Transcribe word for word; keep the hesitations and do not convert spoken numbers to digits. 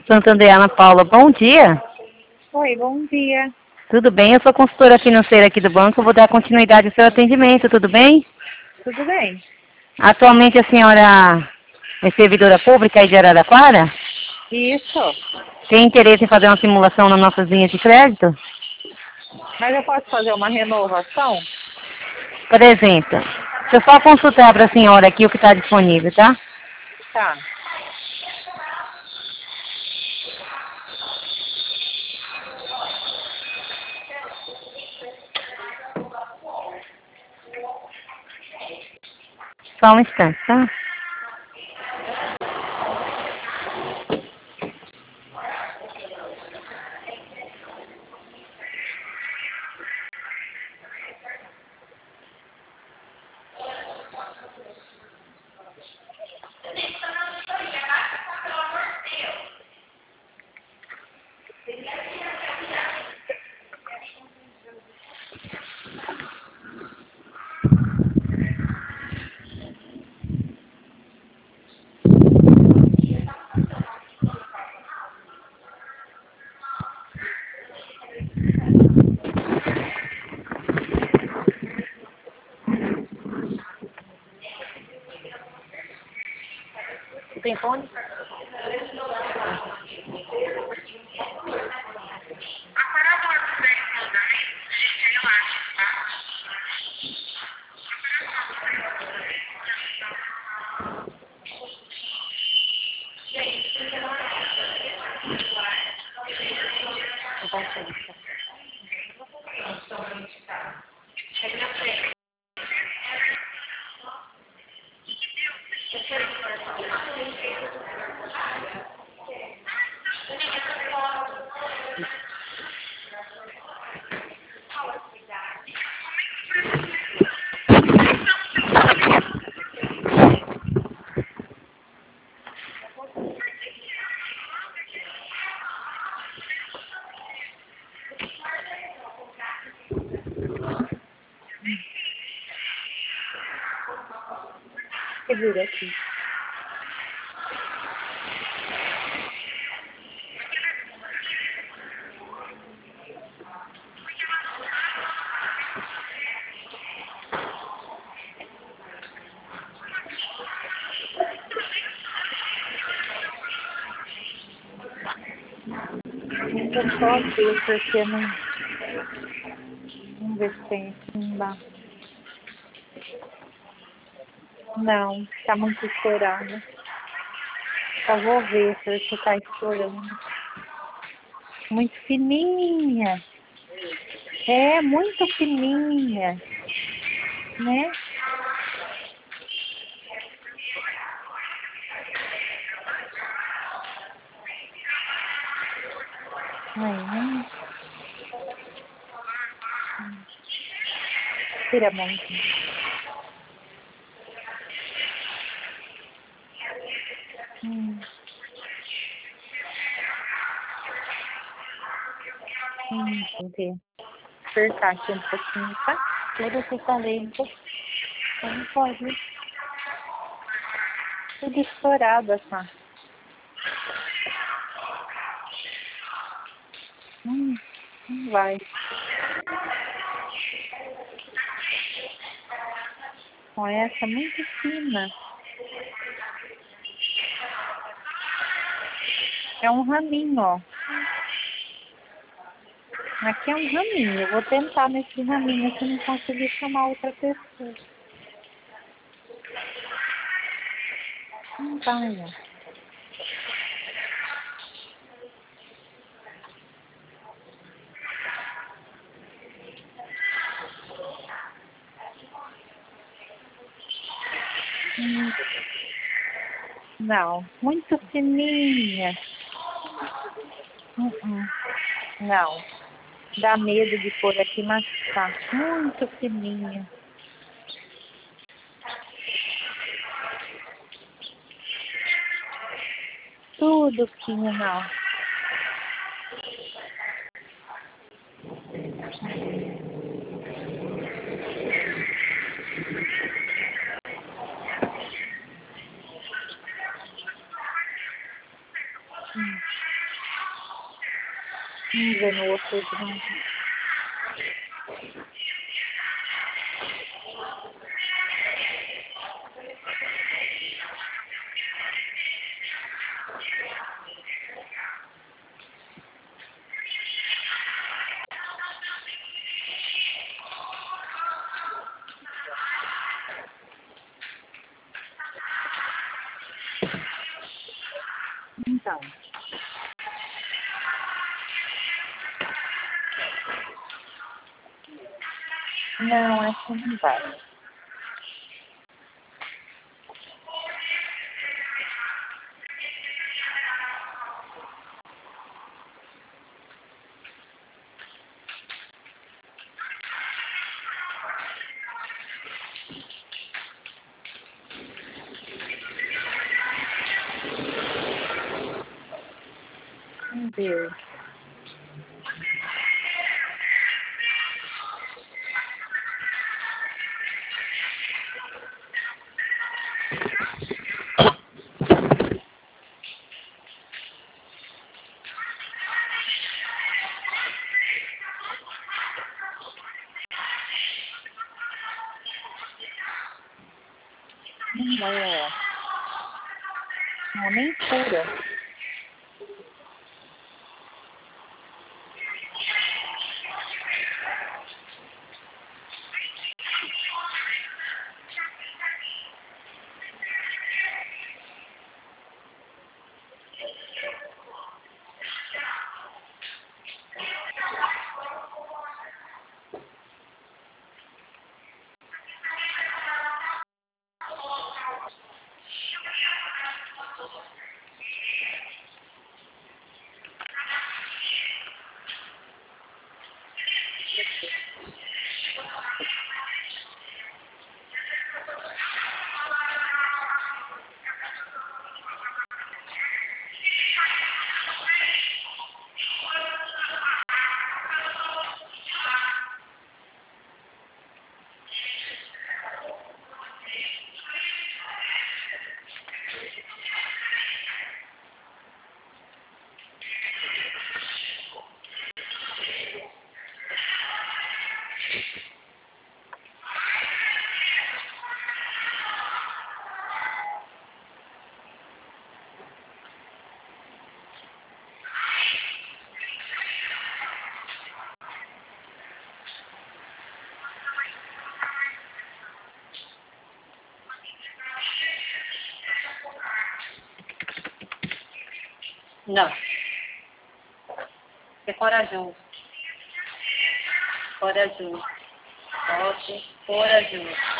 Santander, Ana Paula, bom dia. Oi, bom dia. Tudo bem? Eu sou consultora financeira aqui do banco, vou dar continuidade ao seu atendimento, tudo bem? Tudo bem? Atualmente a senhora é servidora pública aí de Araraquara? Isso. Tem interesse em fazer uma simulação nas nossas linhas de crédito? Mas eu posso fazer uma renovação? Por exemplo, deixa eu só consultar para a senhora aqui o que está disponível, tá? Tá. Só um instante, tá? Tem fone? Segura aqui. Deixa eu só ver, porque não... Vamos ver se tem aqui embaixo. Não, tá muito estourado. Só vou ver se tá estourando. Muito fininha. É, muito fininha. Né? Aí, né? Tira a mão. Hum. Hum, tem que apertar aqui um pouquinho, tá? Tudo fica lento. Não pode. Tudo estourado, tá? Hum, não vai. Com essa muito fina. É um raminho, ó. Aqui é um raminho. Eu vou tentar nesse raminho se não conseguir chamar outra pessoa. Não vai, ó. Hum. Não, muito fininha. Uh -uh. Não. Dá medo de pôr aqui, mas tá muito fininha. Tudo fino, não. Hum. Vamos ver no outro lado. Então. Não, essa não vai. Meu Deus. Não vai, ó. Não, nem cura. Não. É corajoso. Corajoso. Pode, corajoso.